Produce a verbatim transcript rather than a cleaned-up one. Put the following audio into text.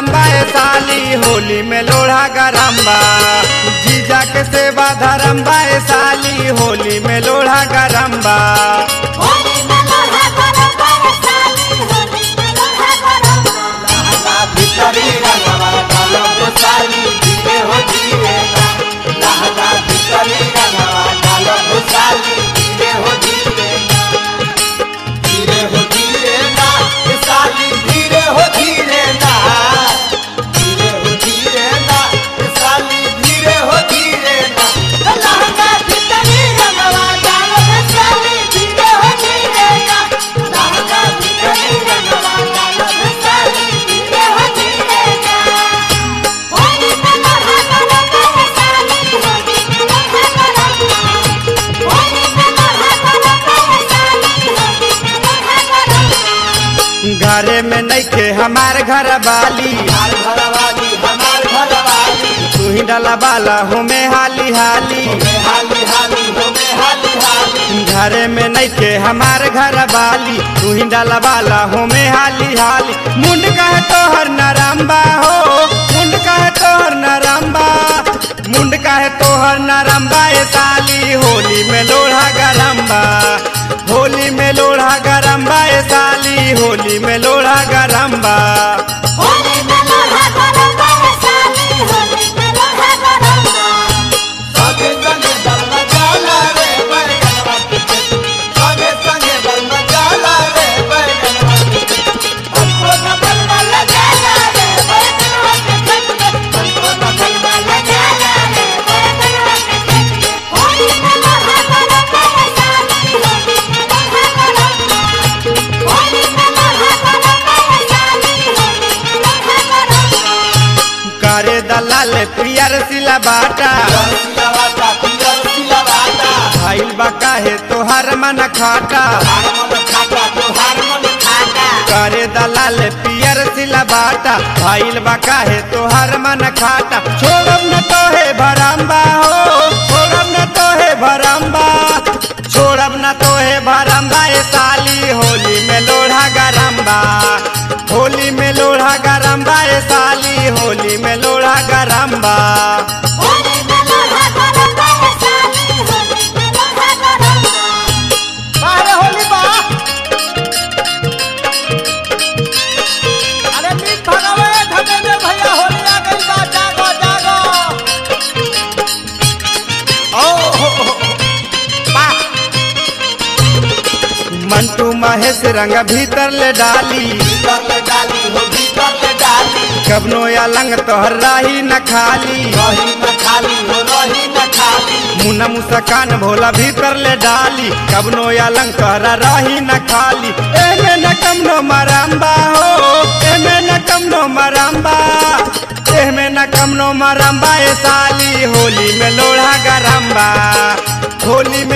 नरम्बा ए साली होली में लोढ़ा गरम्बा। जीजा के सेवा धरम्बा ए साली होली में लोढ़ा गरम्बा। घरे में नइखे हमार घर वाली, तू ही डाला बाला हो में हाली हाली। घरे में नइखे हमार घर वाली, तू ही डाला बाला हो में हाली हाली। मुंड कहे तोहर नरम्बा हो, मुंड कहे तोहर नरम्बा, मुंड कहे तोहर नरम्बा ए साली होली में लोढ़ा गरम्बा। होली में लोढ़ा गरम्बा ए साली होली में लोढ़ा गरम्बा। करे दलाल पियर सिला बाटा, भाईल बा काहे तोहर मन खाटा। करे दलाल पियर सिला बाटा, भाईल बा काहे तोहर मन खाटा। छोड़ब न तोहे भरम्बा हो, छोड़ब न तोहे भरम्बा, छोड़ब न तोहे भरम्बा ए साली होली में लोढ़ा गरम्बा। होली में लोढ़ा गरम्बा ए साली होली में लोढ़ा गरम्बा। मंटू महेश रंग भीतर ले डाली, कबनो या लंग तोहर राही न खाली। मुन्ना मुस्कान भोला भीतर ले डाली, कबनो या लंग तोहरा राही न खाली। एमे न कमनो मरम्बा हो, एमे न कमनो मरम्बा, एमे न कमनो मरम्बा ए साली होली में लोढ़ा गरम्बा। होली